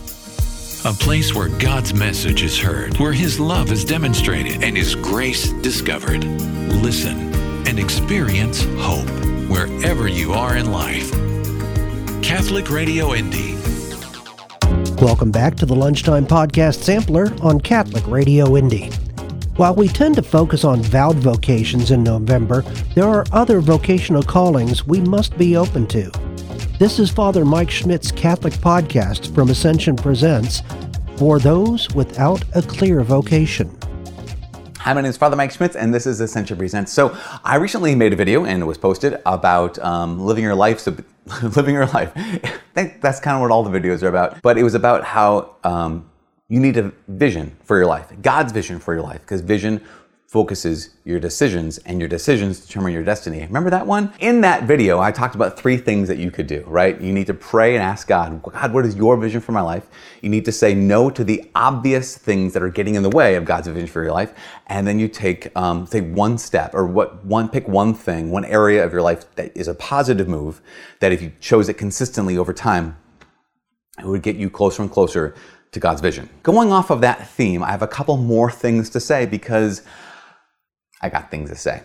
A place where God's message is heard, where His love is demonstrated, and His grace discovered. Listen and experience hope wherever you are in life. Catholic Radio Indy. Welcome back to the Lunchtime Podcast Sampler on Catholic Radio Indy. While we tend to focus on vowed vocations in November, there are other vocational callings we must be open to. This is Father Mike Schmidt's Catholic podcast from Ascension Presents, For Those Without a Clear Vocation. Hi, my name is Father Mike Schmidt, and this is Ascension Presents. So I recently made a video, and it was posted, about um, living your life. So living your life. I think that's kind of what all the videos are about. But it was about how um, you need a vision for your life, God's vision for your life, because vision focuses your decisions, and your decisions determine your destiny. Remember that one? In that video, I talked about three things that you could do, right? You need to pray and ask God, God, what is your vision for my life? You need to say no to the obvious things that are getting in the way of God's vision for your life. And then you take, um, take one step, or what one, pick one thing, one area of your life that is a positive move, that if you chose it consistently over time, It would get you closer and closer to God's vision. Going off of that theme, I have a couple more things to say because I got things to say.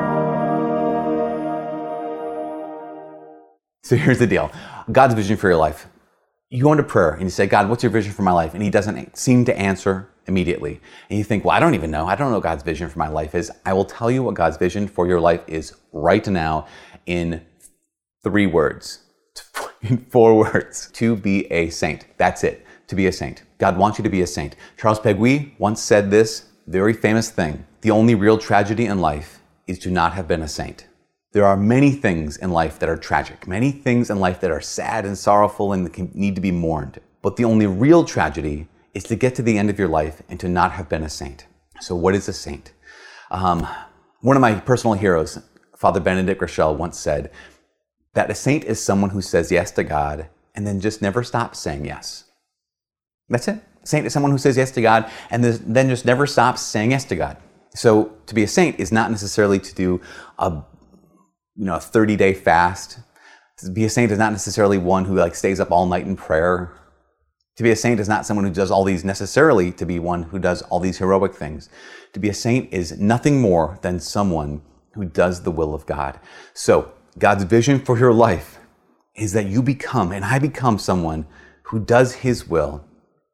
So here's the deal. God's vision for your life. You go into prayer and you say, God, what's your vision for my life? And he doesn't seem to answer immediately. And you think, well, I don't even know. I don't know what God's vision for my life is. I will tell you what God's vision for your life is right now in three words, in four words. To be a saint. That's it. To be a saint. God wants you to be a saint. Charles Péguy once said this very famous thing. The only real tragedy in life is to not have been a saint. There are many things in life that are tragic, many things in life that are sad and sorrowful and that need to be mourned. But the only real tragedy is to get to the end of your life and to not have been a saint. So what is a saint? Um, one of my personal heroes, Father Benedict Groeschel, once said that a saint is someone who says yes to God and then just never stops saying yes. That's it. A saint is someone who says yes to God and then just never stops saying yes to God. So to be a saint is not necessarily to do a you know, a thirty-day fast. To be a saint is not necessarily one who like stays up all night in prayer. To be a saint is not someone who does all these necessarily to be one who does all these heroic things. To be a saint is nothing more than someone who does the will of God. So God's vision for your life is that you become, and I become someone who does his will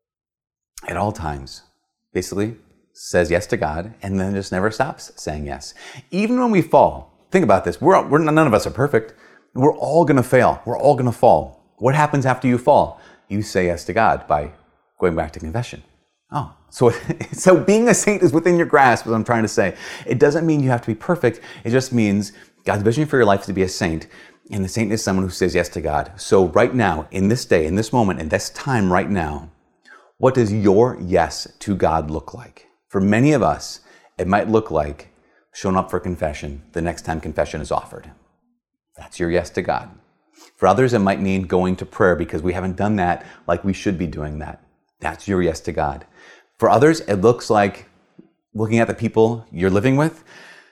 at all times. Basically, says yes to God and then just never stops saying yes. Even when we fall, think about this. We're, we're none of us are perfect. We're all going to fail. We're all going to fall. What happens after you fall? You say yes to God by going back to confession. Oh, so so being a saint is within your grasp, as I'm trying to say. It doesn't mean you have to be perfect. It just means God's vision for your life is to be a saint. And the saint is someone who says yes to God. So right now, in this day, in this moment, in this time right now, what does your yes to God look like? For many of us, it might look like showing up for confession the next time confession is offered. That's your yes to God. For others, it might mean going to prayer because we haven't done that like we should be doing that. That's your yes to God. For others, it looks like looking at the people you're living with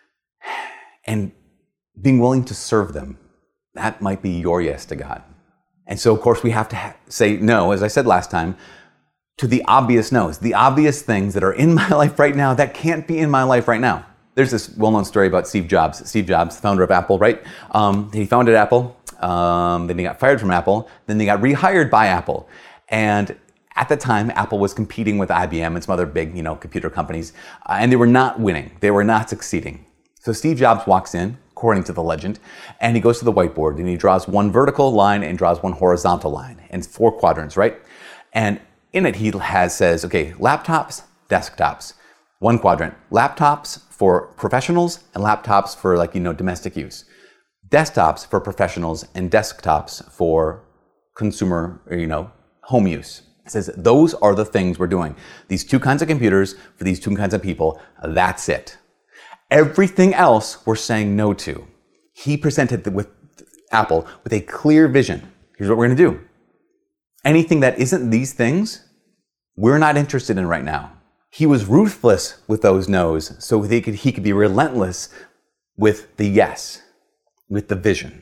and being willing to serve them. That might be your yes to God. And so, of course, we have to ha- say no, as I said last time, to the obvious no's, the obvious things that are in my life right now that can't be in my life right now. There's this well-known story about Steve Jobs. Steve Jobs, founder of Apple, right? Um, he founded Apple, um, then he got fired from Apple, then he got rehired by Apple. And at the time, Apple was competing with I B M and some other big, you know, computer companies, uh, and they were not winning. They were not succeeding. So Steve Jobs walks in, according to the legend, and he goes to the whiteboard and he draws one vertical line and draws one horizontal line in four quadrants, right? And in it, he has says, okay, laptops, desktops. One quadrant, laptops for professionals and laptops for like, you know, domestic use. Desktops for professionals and desktops for consumer, or, you know, home use. It says those are the things we're doing. These two kinds of computers for these two kinds of people, that's it. Everything else we're saying no to. He presented with Apple with a clear vision. Here's what we're going to do. Anything that isn't these things, we're not interested in right now. He was ruthless with those no's so he could, he could be relentless with the yes, with the vision.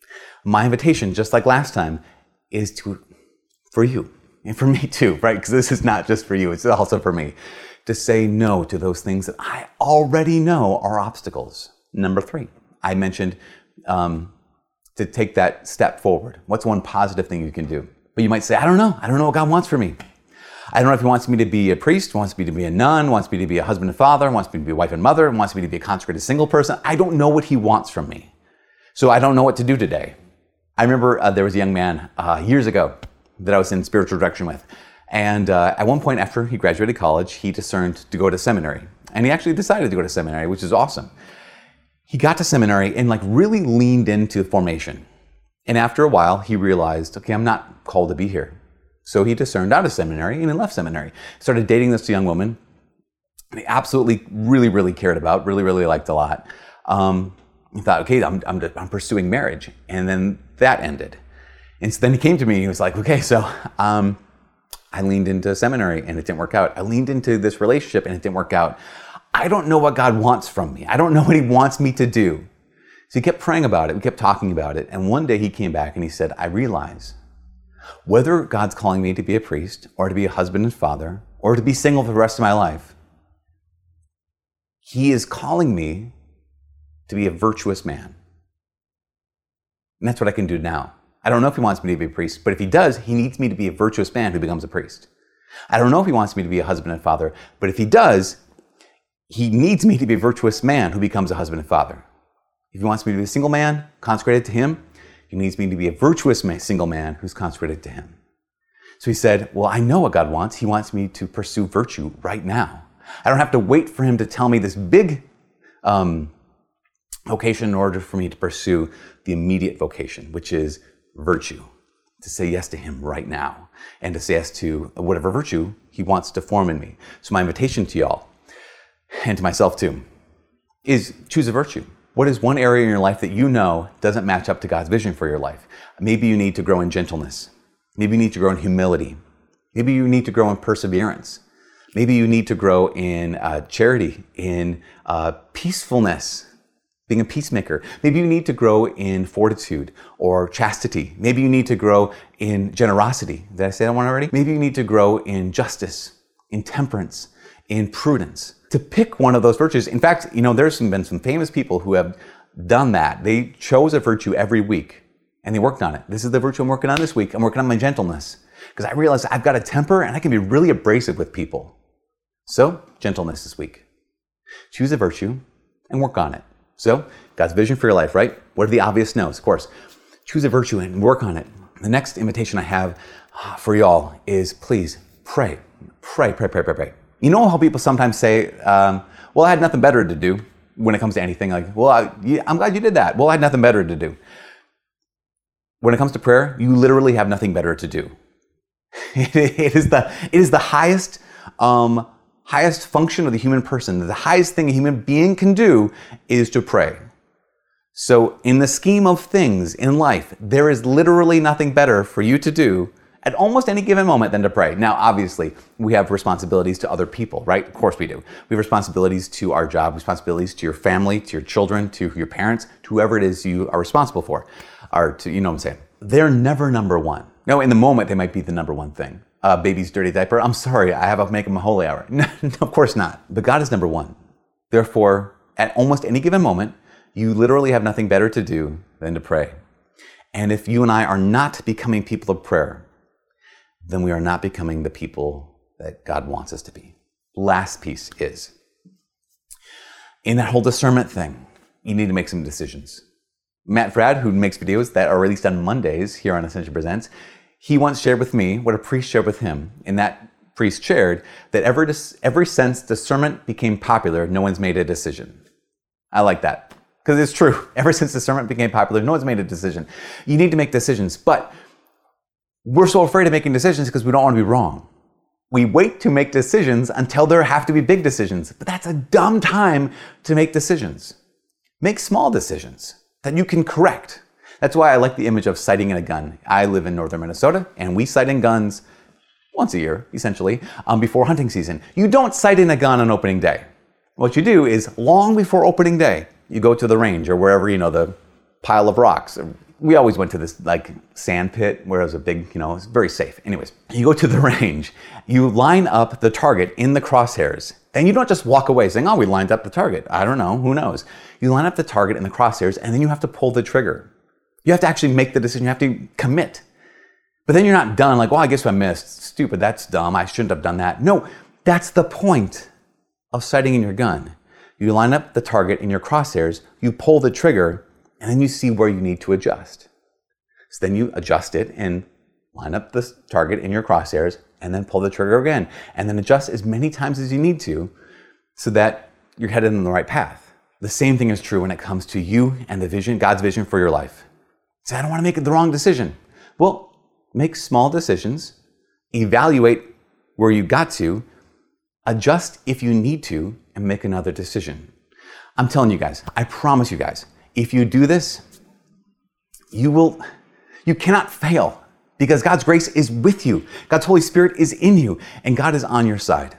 My invitation, just like last time, is to, for you and for me too, right? Because this is not just for you, it's also for me, to say no to those things that I already know are obstacles. Number three, I mentioned um, to take that step forward. What's one positive thing you can do? But you might say, I don't know. I don't know what God wants for me. I don't know if he wants me to be a priest, wants me to be a nun, wants me to be a husband and father, wants me to be a wife and mother, wants me to be a consecrated single person. I don't know what he wants from me. So I don't know what to do today. I remember uh, there was a young man uh, years ago that I was in spiritual direction with. And uh, at one point after he graduated college, he discerned to go to seminary. And he actually decided to go to seminary, which is awesome. He got to seminary and like really leaned into formation. And after a while, he realized, okay, I'm not called to be here. So he discerned out of seminary and he left seminary. Started dating this young woman he absolutely really, really cared about, really, really liked a lot. Um, he thought, okay, I'm, I'm, I'm pursuing marriage. And then that ended. And so then he came to me and he was like, okay, so um, I leaned into seminary and it didn't work out. I leaned into this relationship and it didn't work out. I don't know what God wants from me. I don't know what he wants me to do. So he kept praying about it. We kept talking about it. And one day he came back and he said, I realize Whether God's calling me to be a priest or to be a husband and father or to be single for the rest of my life, He is calling me to be a virtuous man. And that's what I can do now. I don't know if He wants me to be a priest, but if He does, He needs me to be a virtuous man who becomes a priest. I don't know if He wants me to be a husband and father, but if He does, He needs me to be a virtuous man who becomes a husband and father. If He wants me to be a single man consecrated to Him, He needs me to be a virtuous man, single man who's consecrated to Him. So He said, well, I know what God wants. He wants me to pursue virtue right now. I don't have to wait for Him to tell me this big um, vocation in order for me to pursue the immediate vocation, which is virtue, to say yes to Him right now and to say yes to whatever virtue He wants to form in me. So my invitation to y'all, and to myself too, is choose a virtue. What is one area in your life that you know doesn't match up to God's vision for your life? Maybe you need to grow in gentleness. Maybe you need to grow in humility. Maybe you need to grow in perseverance. Maybe you need to grow in uh, charity, in uh, peacefulness, being a peacemaker. Maybe you need to grow in fortitude or chastity. Maybe you need to grow in generosity. Did I say that one already? Maybe you need to grow in justice, in temperance, in prudence. To pick one of those virtues. In fact, you know, there's been some famous people who have done that. They chose a virtue every week and they worked on it. This is the virtue I'm working on this week. I'm working on my gentleness because I realized I've got a temper and I can be really abrasive with people. So, gentleness this week. Choose a virtue and work on it. So, God's vision for your life, right? What are the obvious no's? Of course, choose a virtue and work on it. The next invitation I have for y'all is please pray. Pray, pray, pray, pray, pray. You know how people sometimes say, um, well, I had nothing better to do when it comes to anything. Like, well, I, yeah, I'm glad you did that. Well, I had nothing better to do. When it comes to prayer, you literally have nothing better to do. it, it is the it is the highest um, highest function of the human person. The highest thing a human being can do is to pray. So in the scheme of things in life, there is literally nothing better for you to do at almost any given moment than to pray. Now, obviously, we have responsibilities to other people, right? Of course we do. We have responsibilities to our job, responsibilities to your family, to your children, to your parents, to whoever it is you are responsible for, or to, you know what I'm saying? They're never number one. No, in the moment, they might be the number one thing. Uh, baby's dirty diaper, I'm sorry, I have to make them a holy hour. No, of course not. But God is number one. Therefore, at almost any given moment, you literally have nothing better to do than to pray. And if you and I are not becoming people of prayer, then we are not becoming the people that God wants us to be. Last piece is, in that whole discernment thing, you need to make some decisions. Matt Fradd, who makes videos that are released on Mondays here on Ascension Presents, he once shared with me what a priest shared with him. And that priest shared that ever, dis- ever since discernment became popular, no one's made a decision. I like that, because it's true. Ever since discernment became popular, no one's made a decision. You need to make decisions, but we're so afraid of making decisions because we don't want to be wrong. We wait to make decisions until there have to be big decisions, but that's a dumb time to make decisions. Make small decisions that you can correct. That's why I like the image of sighting in a gun. I live in northern Minnesota, and we sight in guns once a year, essentially, um, before hunting season. You don't sight in a gun on opening day. What you do is, long before opening day, you go to the range or wherever, you know, the pile of rocks. We always went to this like sand pit where it was a big, you know, it's very safe. Anyways, you go to the range, you line up the target in the crosshairs. Then you don't just walk away saying, oh, we lined up the target. I don't know, who knows? You line up the target in the crosshairs and then you have to pull the trigger. You have to actually make the decision, you have to commit. But then you're not done like, well, I guess I missed. Stupid, that's dumb, I shouldn't have done that. No, that's the point of sighting in your gun. You line up the target in your crosshairs, you pull the trigger, and then you see where you need to adjust. So then you adjust it and line up the target in your crosshairs and then pull the trigger again. And then adjust as many times as you need to so that you're headed in the right path. The same thing is true when it comes to you and the vision, God's vision for your life. Say, I don't want to make the wrong decision. Well, make small decisions, evaluate where you got to, adjust if you need to, and make another decision. I'm telling you guys, I promise you guys, if you do this, you will, you cannot fail because God's grace is with you. God's Holy Spirit is in you and God is on your side.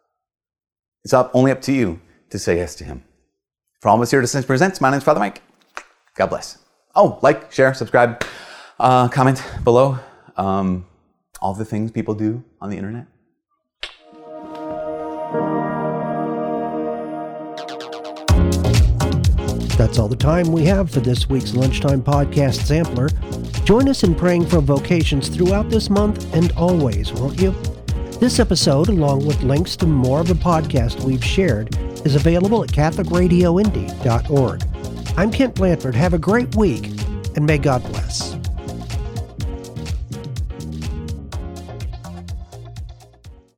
It's up, only up to you to say yes to Him. For all of us here at Ascension Presents, my name is Father Mike. God bless. Oh, like, share, subscribe, uh, comment below. um, all the things people do on the internet. That's all the time we have for this week's Lunchtime Podcast Sampler. Join us in praying for vocations throughout this month and always, won't you? This episode, along with links to more of the podcast we've shared, is available at catholic radio indy dot org. I'm Kent Blanford. Have a great week, and may God bless.